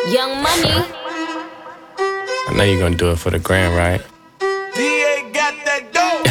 Young Money. I know you're gonna do it for the gram, right? DA got that dope.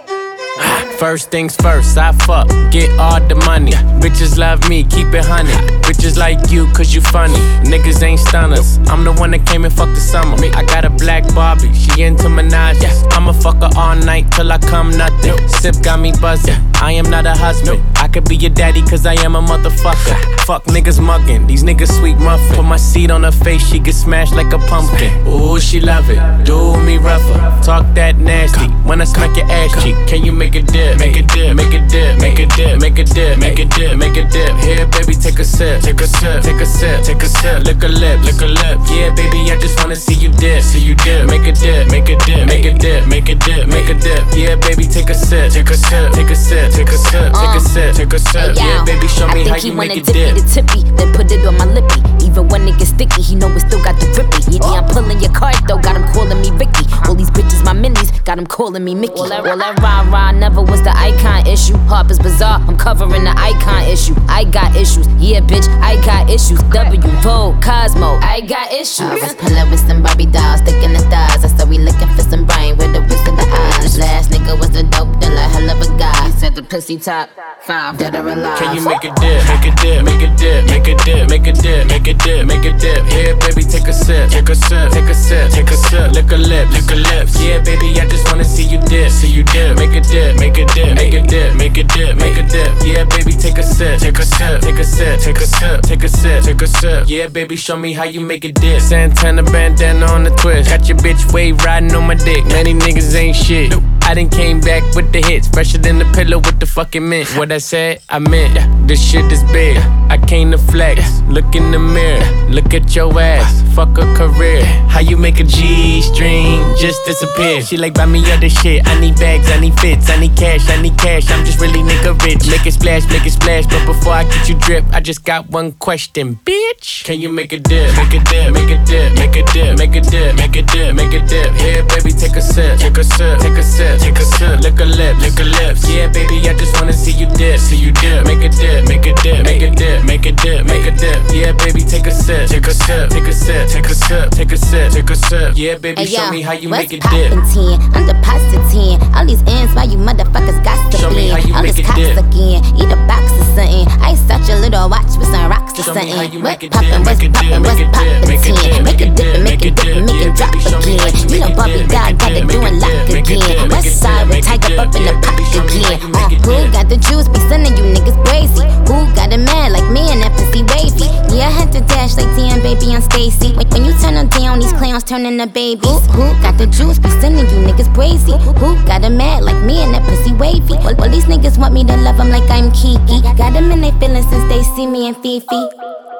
First things first, I fuck, get all the money. Bitches love me, keep it honey. Bitches like you, cause you funny. Niggas ain't stunners. I'm the one that came and fucked the summer. I got a black Barbie, she into Minaj. I'ma fuck her all night till I come nothing. Sip got me buzzing, I am not a husband. I could be your daddy cause I am a motherfucker. Fuck niggas mugging, these niggas sweet muffin. Put my seed on her face, she get smashed like a pumpkin. Ooh, she love it, do me rougher. Talk that nasty, when I smack your ass cheek. Can you make a dip? Make a dip, make a dip, make a dip, make a dip, make a dip, make a dip. Here, baby, take a sip, take a sip, take a sip, take a sip. Lick a lip, lick a lip. Yeah, baby, I just wanna see you dip, see you dip. Make a dip, make a dip, make a dip, make a dip, make a dip. Yeah, baby, take a sip, take a sip, take a sip, take a sip, take a sip, take a sip. Yeah, baby, show me how you make it dip. The tippy, then put it on my lippy. Even when it gets sticky, he know it still got the grippy. Yeah, I'm pulling your card though, got him calling me Ricky. All these bitches my minis, got him calling me Mickey. All that rah-rah never was the icon issue. Harper's Bazaar, I'm covering the icon issue. I got issues, yeah bitch, I got issues. W, Vogue, Cosmo, I got issues. I was pulling with some Barbie dolls, sticking the stars. I said we looking for some brain with the whips of the eyes. Last nigga was the dope dealer, hell of a guy. He said the pussy top 5, dead or alive. Can you make a dip, make a dip, make a dip, make a dip, make a dip, make a dip, make a dip. Here, baby, take a sip, take a sip, take a sip, take a sip. Lick a lip, lick a lips. Yeah, baby, I just wanna see you dip, see you dip. Make a dip, make a dip, make a dip, make a dip, make a dip. Yeah, baby, take a sip, take a sip, take a sip, take a sip, take a sip, take a sip. Yeah, baby, show me how you make a dip. Santana bandana on the twist, got your bitch wave riding on my dick. Many niggas ain't shit. I done came back with the hits, fresher than the pillow with the fucking mint. What I said, I meant. This shit is big. I came to flex. Look in the mirror, look at your ass. Fuck a career. How you make a G-string just disappear? She like, buy me other shit. I need bags, I need fits, I need cash, I need cash. I'm just really nigga rich. Make it splash, make it splash. But before I get you drip, I just got one question, bitch. Can you make a dip? Make a dip, make a dip, make a dip, make a dip, make a dip, make a dip. Here, baby, take a sip, take a sip, take a sip. Take a sip, lick a lip, lick a lips. Yeah, baby, I just wanna see you dip, see you dip. Make a dip, make a dip, make a dip, make a dip, make a dip. Yeah, baby, take a sip, take a sip, take a sip, take a sip, take a sip, take a sip. Yeah, baby, show me how you make it dip. I'm depositing all these ends while you motherfuckers got to Show me how you all make this it dip. cops again, eat a box or something. I such a little watch with some rocks or Show me something. how you What make it poppin', dip, what's make it dip, poppin', what's make it dip, poppin', make it dip, make it dip, make it dip, make it drop baby, show me how again. you You know make it Bobby dip, God got make it it dip, doing lock make it dip, again. make West it side dip, with make it Tiger dip, up in the yeah, pocket baby, show me how again. you make it Who dip. got the juice? Be sending you niggas crazy. Who got a man like me and that pussy wavy? Yeah, I had to dash like damn baby on Stacy. When you turn them down, these clowns turn into babies. Who got the juice? Be sending you niggas crazy. Who got a man like me and that pussy wavy? Well, these niggas want me to love them like I'm Kiki. Got them in their feelings since they see me and Fifi.